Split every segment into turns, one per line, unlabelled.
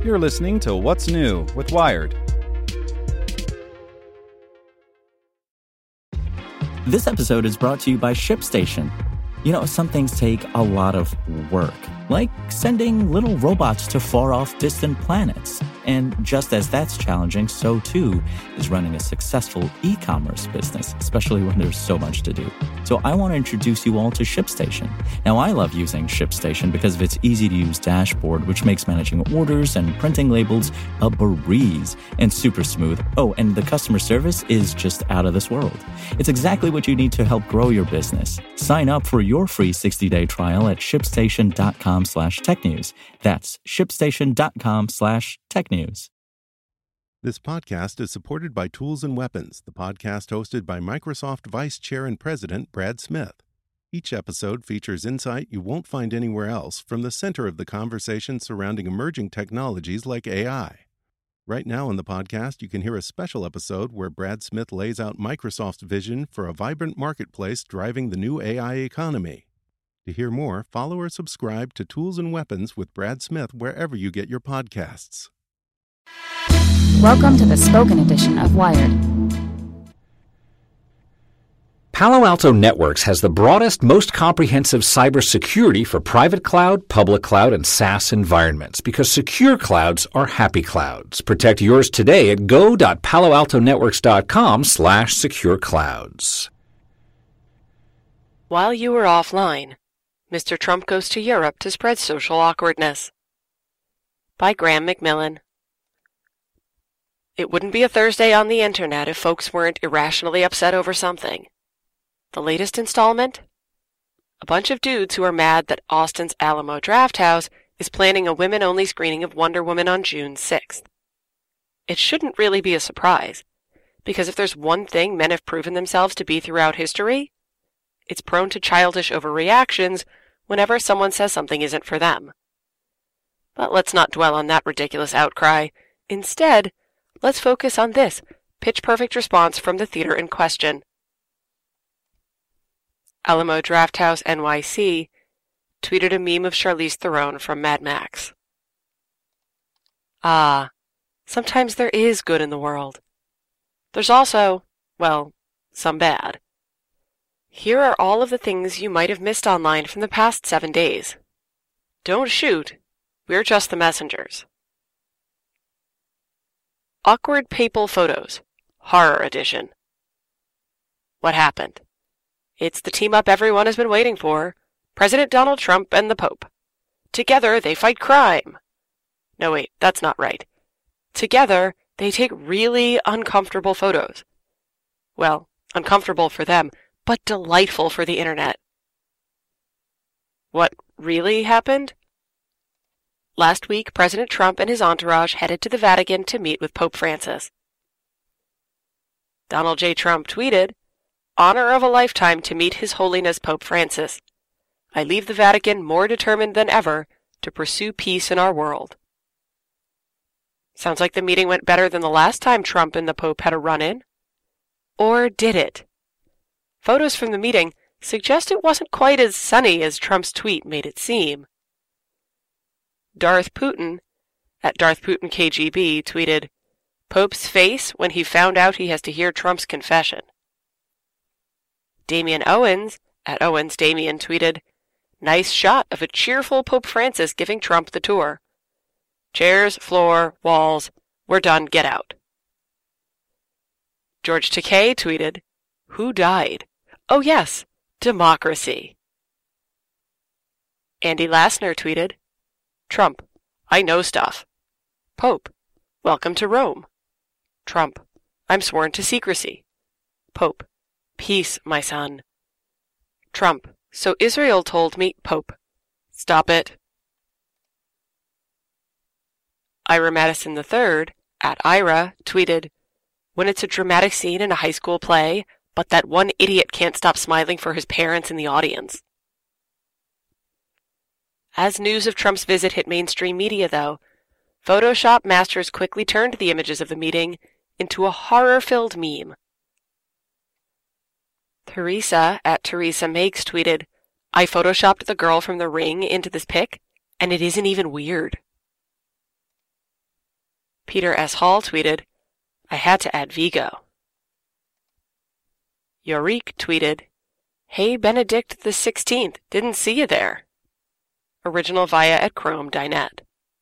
You're listening to What's New with Wired.
This episode is brought to you by ShipStation. You know, some things take a lot of work, like sending little robots to far-off distant planets. And just as that's challenging, so too is running a successful e-commerce business, especially when there's so much to do. So I want to introduce you all to ShipStation. Now, I love using ShipStation because of its easy-to-use dashboard, which makes managing orders and printing labels a breeze and super smooth. Oh, and the customer service is just out of this world. It's exactly what you need to help grow your business. Sign up for your free 60-day trial at shipstation.com/technews. That's shipstation.com/technews.
This podcast is supported by Tools and Weapons, the podcast hosted by Microsoft Vice Chair and President Brad Smith. Each episode features insight you won't find anywhere else from the center of the conversation surrounding emerging technologies like AI. Right now on the podcast, you can hear a special episode where Brad Smith lays out Microsoft's vision for a vibrant marketplace driving the new AI economy. To hear more, follow or subscribe to Tools and Weapons with Brad Smith wherever you get your podcasts.
Welcome to the spoken edition of Wired.
Palo Alto Networks has the broadest, most comprehensive cybersecurity for private cloud, public cloud, and SaaS environments because secure clouds are happy clouds. Protect yours today at go.paloaltonetworks.com/secure-clouds.
While you were offline, Mr. Trump goes to Europe to spread social awkwardness. By Graham McMillan. It wouldn't be a Thursday on the internet if folks weren't irrationally upset over something. The latest installment? A bunch of dudes who are mad that Austin's Alamo Drafthouse is planning a women-only screening of Wonder Woman on June 6th. It shouldn't really be a surprise, because if there's one thing men have proven themselves to be throughout history, it's prone to childish overreactions whenever someone says something isn't for them. But let's not dwell on that ridiculous outcry. Instead, let's focus on this pitch-perfect response from the theater in question. Alamo Drafthouse NYC tweeted a meme of Charlize Theron from Mad Max. Ah, sometimes there is good in the world. There's also, well, some bad. Here are all of the things you might have missed online from the past 7 days. Don't shoot. We're just the messengers. Awkward papal photos. Horror edition. What happened? It's the team-up everyone has been waiting for. President Donald Trump and the Pope. Together, they fight crime. No, wait, that's not right. Together, they take really uncomfortable photos. Well, uncomfortable for them, but delightful for the internet. What really happened? Last week, President Trump and his entourage headed to the Vatican to meet with Pope Francis. Donald J. Trump tweeted, "Honor of a lifetime to meet His Holiness Pope Francis. I leave the Vatican more determined than ever to pursue peace in our world." Sounds like the meeting went better than the last time Trump and the Pope had a run-in. Or did it? Photos from the meeting suggest it wasn't quite as sunny as Trump's tweet made it seem. Darth Putin, at Darth Putin KGB, tweeted, "Pope's face when he found out he has to hear Trump's confession." Damian Owens, at Owens Damian, tweeted, "Nice shot of a cheerful Pope Francis giving Trump the tour. Chairs, floor, walls, we're done, get out." George Takei tweeted, "Who died? Oh yes, democracy." Andy Lassner tweeted, "Trump, I know stuff." Pope, "Welcome to Rome." Trump, "I'm sworn to secrecy." Pope, "Peace, my son." Trump, "So Israel told me." Pope, "Stop it." Ira Madison III, at Ira, tweeted, "When it's a dramatic scene in a high school play, but that one idiot can't stop smiling for his parents in the audience." As news of Trump's visit hit mainstream media, though, Photoshop masters quickly turned the images of the meeting into a horror-filled meme. Teresa, at Teresa Makes, tweeted, "I photoshopped the girl from The Ring into this pic, and it isn't even weird." Peter S. Hall tweeted, I had to add Vigo. Yorick tweeted, Hey Benedict the 16th, didn't see you there. Original via at Chrome Dinette.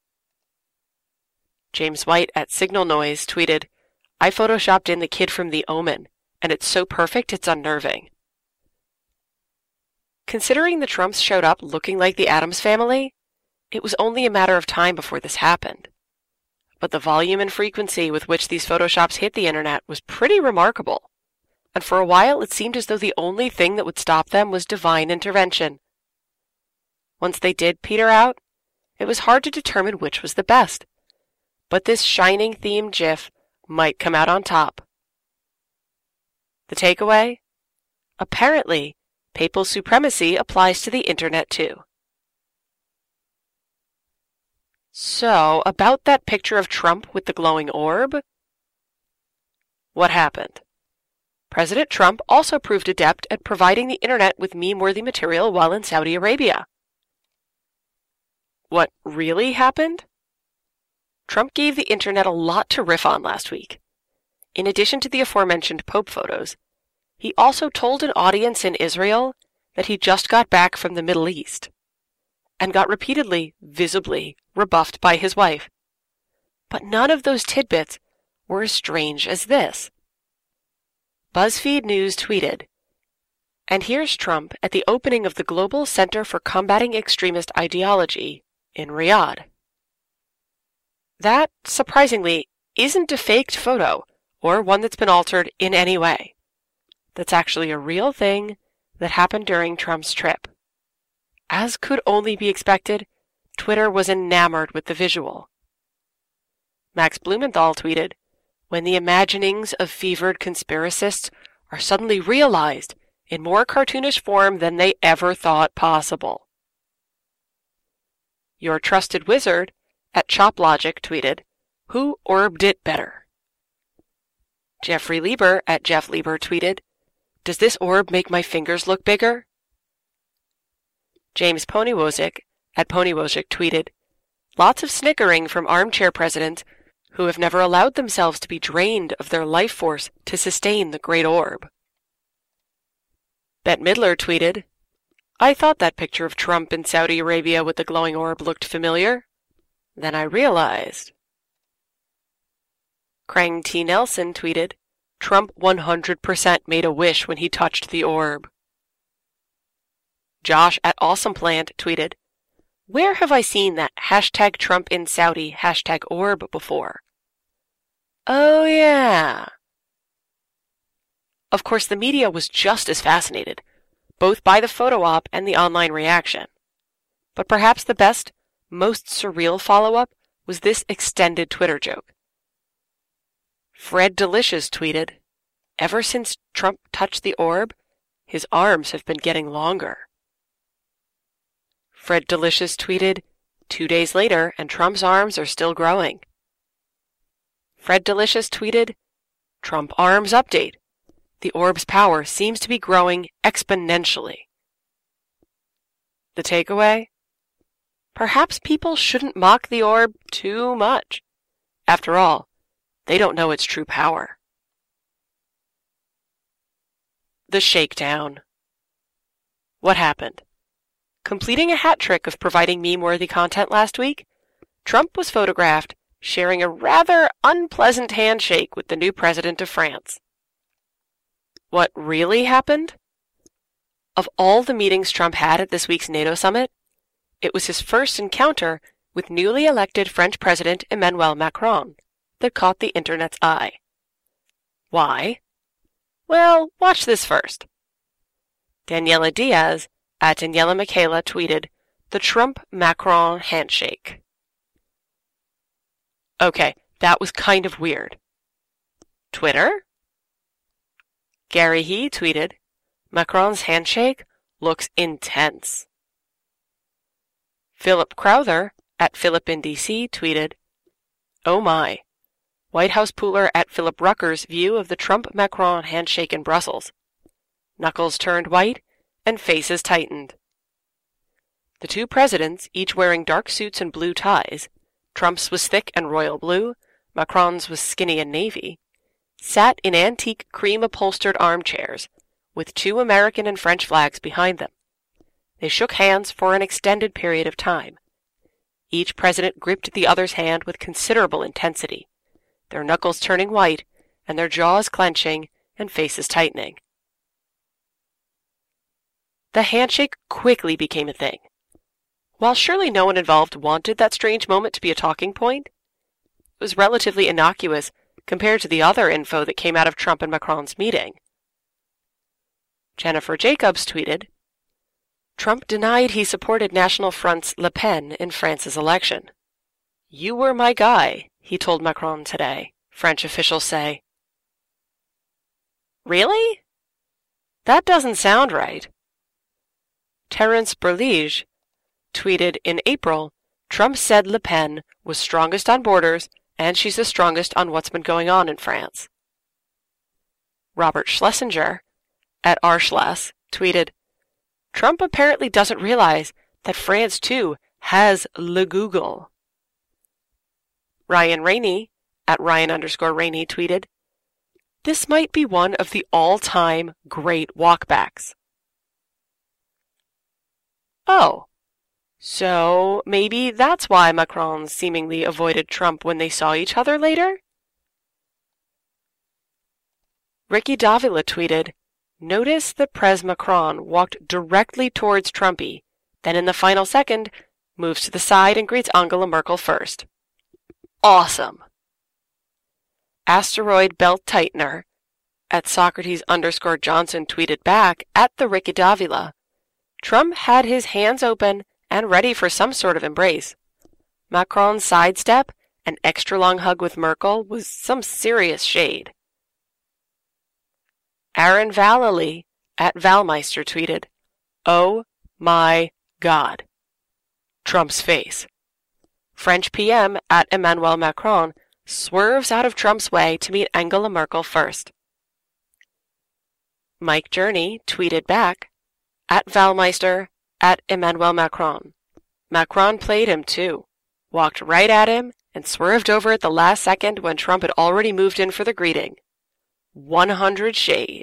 James White at Signal Noise tweeted, I photoshopped in the kid from The Omen, and it's so perfect it's unnerving. Considering the Trumps showed up looking like the Addams family, it was only a matter of time before this happened. But the volume and frequency with which these photoshops hit the internet was pretty remarkable, and for a while it seemed as though the only thing that would stop them was divine intervention. Once they did peter out, it was hard to determine which was the best, but this Shining-themed GIF might come out on top. The takeaway? Apparently, papal supremacy applies to the internet too. So, about that picture of Trump with the glowing orb? What happened? President Trump also proved adept at providing the internet with meme-worthy material while in Saudi Arabia. What really happened? Trump gave the internet a lot to riff on last week. In addition to the aforementioned Pope photos, he also told an audience in Israel that he just got back from the Middle East, and got repeatedly, visibly, rebuffed by his wife. But none of those tidbits were as strange as this. BuzzFeed News tweeted, and here's Trump at the opening of the Global Center for Combating Extremist Ideology in Riyadh. That, surprisingly, isn't a faked photo or one that's been altered in any way. That's actually a real thing that happened during Trump's trip. As could only be expected, Twitter was enamored with the visual. Max Blumenthal tweeted, when the imaginings of fevered conspiracists are suddenly realized in more cartoonish form than they ever thought possible. Your trusted wizard at ChopLogic tweeted, who orbed it better? Jeffrey Lieber at Jeff Lieber tweeted, does this orb make my fingers look bigger? James Ponywozik at Ponywozik tweeted, lots of snickering from armchair presidents who have never allowed themselves to be drained of their life force to sustain the great orb. Bette Midler tweeted, I thought that picture of Trump in Saudi Arabia with the glowing orb looked familiar. Then I realized. Krang T. Nelson tweeted, Trump 100% made a wish when he touched the orb. Josh at AwesomePlant tweeted, where have I seen that hashtag Trump in Saudi hashtag orb before? Oh yeah. Of course, the media was just as fascinated, both by the photo op and the online reaction. But perhaps the best, most surreal follow-up was this extended Twitter joke. Fred Delicious tweeted, ever since Trump touched the orb, his arms have been getting longer. Fred Delicious tweeted, 2 days later and Trump's arms are still growing. Fred Delicious tweeted, Trump arms update. The orb's power seems to be growing exponentially. The takeaway? Perhaps people shouldn't mock the orb too much. After all, they don't know its true power. The shakedown. What happened? Completing a hat trick of providing meme-worthy content last week, Trump was photographed sharing a rather unpleasant handshake with the new president of France. What really happened? Of all the meetings Trump had at this week's NATO summit, it was his first encounter with newly elected French President Emmanuel Macron that caught the internet's eye. Why? Well, watch this first. Daniela Diaz at Daniela Michaela tweeted, the Trump-Macron handshake. Okay, that was kind of weird. Twitter? Gary He tweeted, Macron's handshake looks intense. Philip Crowther at Philip in DC tweeted, oh my, White House pooler at Philip Rucker's view of the Trump-Macron handshake in Brussels. Knuckles turned white and faces tightened. The two presidents, each wearing dark suits and blue ties, Trump's was thick and royal blue, Macron's was skinny and navy, sat in antique cream-upholstered armchairs with 2 American and French flags behind them. They shook hands for an extended period of time. Each president gripped the other's hand with considerable intensity, their knuckles turning white and their jaws clenching and faces tightening. The handshake quickly became a thing. While surely no one involved wanted that strange moment to be a talking point, it was relatively innocuous compared to the other info that came out of Trump and Macron's meeting. Jennifer Jacobs tweeted, Trump denied he supported National Front's Le Pen in France's election. You were my guy, he told Macron today, French officials say. Really? That doesn't sound right. Terence Berlige tweeted in April, Trump said Le Pen was strongest on borders and she's the strongest on what's been going on in France. Robert Schlesinger, at rschless, tweeted, Trump apparently doesn't realize that France, too, has Le Google. Ryan Rainey, at Ryan_Rainey, tweeted, This might be one of the all-time great walkbacks. Oh, so maybe that's why Macron seemingly avoided Trump when they saw each other later? Ricky Davila tweeted, Notice that Pres Macron walked directly towards Trumpy, then in the final second, moves to the side and greets Angela Merkel first. Awesome! Asteroid Belt Tightener, at Socrates_Johnson tweeted back at the Ricky Davila, Trump had his hands open and ready for some sort of embrace. Macron's sidestep and extra-long hug with Merkel was some serious shade. Aaron Vallely, at Valmeister, tweeted, Oh my God. Trump's face. French PM, at Emmanuel Macron, swerves out of Trump's way to meet Angela Merkel first. Mike Journey tweeted back, at Valmeister, at Emmanuel Macron. Macron played him too, walked right at him, and swerved over at the last second when Trump had already moved in for the greeting. 100 shade.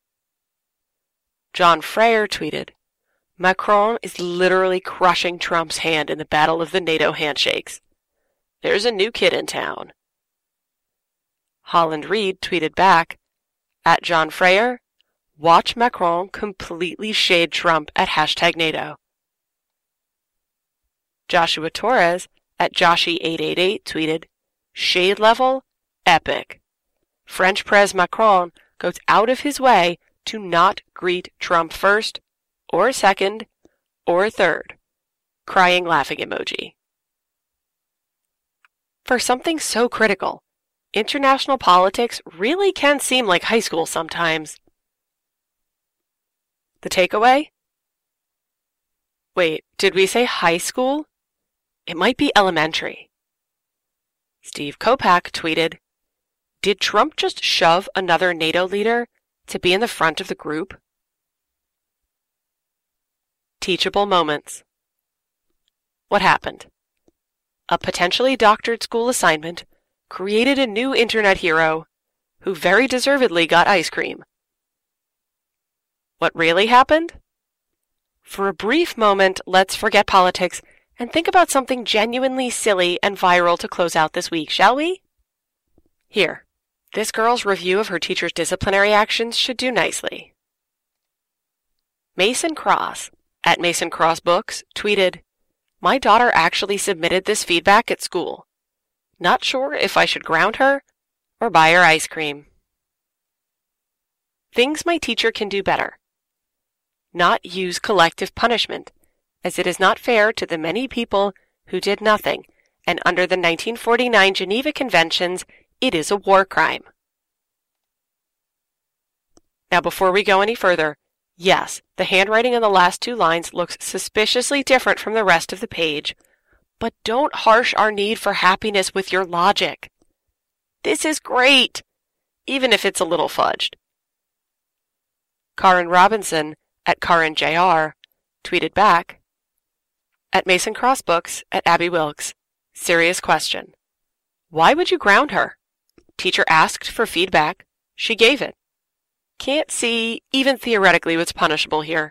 John Freyer tweeted, Macron is literally crushing Trump's hand in the battle of the NATO handshakes. There's a new kid in town. Holland Reed tweeted back, at John Freyer, watch Macron completely shade Trump at #NATO. Joshua Torres, at Joshi888, tweeted, Shade level, epic. French Pres Macron goes out of his way to not greet Trump first, or second, or third. Crying laughing emoji. For something so critical, international politics really can seem like high school sometimes. The takeaway? Wait, did we say high school? It might be elementary. Steve Kopak tweeted, Did Trump just shove another NATO leader to be in the front of the group? Teachable moments. What happened? A potentially doctored school assignment created a new internet hero who very deservedly got ice cream. What really happened? For a brief moment, let's forget politics and think about something genuinely silly and viral to close out this week, shall we? Here, this girl's review of her teacher's disciplinary actions should do nicely. Mason Cross, at Mason Cross Books, tweeted, My daughter actually submitted this feedback at school. Not sure if I should ground her or buy her ice cream. Things my teacher can do better. Not use collective punishment, as it is not fair to the many people who did nothing, and under the 1949 Geneva Conventions, it is a war crime. Now, before we go any further, yes, the handwriting on the last 2 lines looks suspiciously different from the rest of the page, but don't harsh our need for happiness with your logic. This is great, even if it's a little fudged. Karen Robinson, at Karen Jr., tweeted back, at Mason Cross Books, at Abby Wilkes, serious question. Why would you ground her? Teacher asked for feedback. She gave it. Can't see, even theoretically, what's punishable here.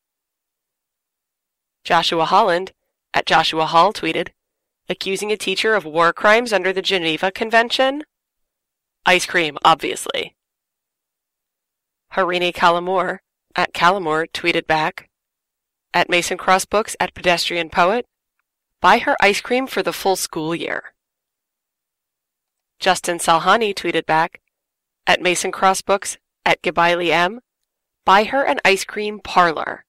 Joshua Holland, at Joshua Hall, tweeted, accusing a teacher of war crimes under the Geneva Convention? Ice cream, obviously. Harini Calamore, at Calamore, tweeted back, at Mason Cross Books, at Pedestrian Poet, buy her ice cream for the full school year. Justin Salhani tweeted back, at Mason Cross Books, at Gibaili M, buy her an ice cream parlor.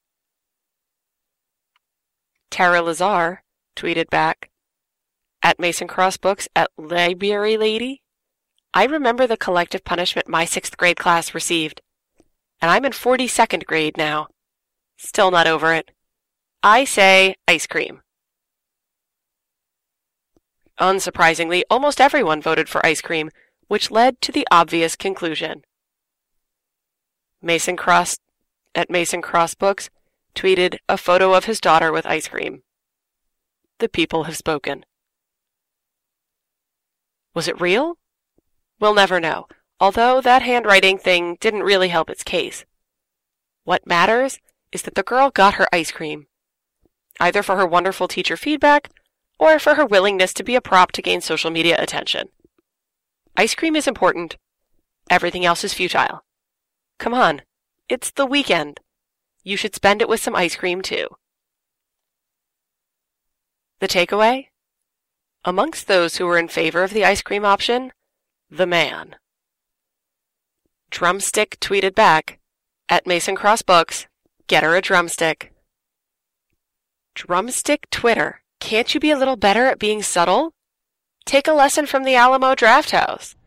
Tara Lazar tweeted back, at Mason Cross Books, at Library Lady, I remember the collective punishment my 6th grade class received, and I'm in 42nd grade now. Still not over it. I say ice cream. Unsurprisingly, almost everyone voted for ice cream, which led to the obvious conclusion. Mason Cross, at Mason Cross Books, tweeted a photo of his daughter with ice cream. The people have spoken. Was it real? We'll never know, although that handwriting thing didn't really help its case. What matters is that the girl got her ice cream, either for her wonderful teacher feedback or for her willingness to be a prop to gain social media attention. Ice cream is important. Everything else is futile. Come on, it's the weekend. You should spend it with some ice cream, too. The takeaway? Amongst those who were in favor of the ice cream option, the man. Drumstick tweeted back, at Mason Cross Books, get her a drumstick. Drumstick Twitter, can't you be a little better at being subtle? Take a lesson from the Alamo Drafthouse.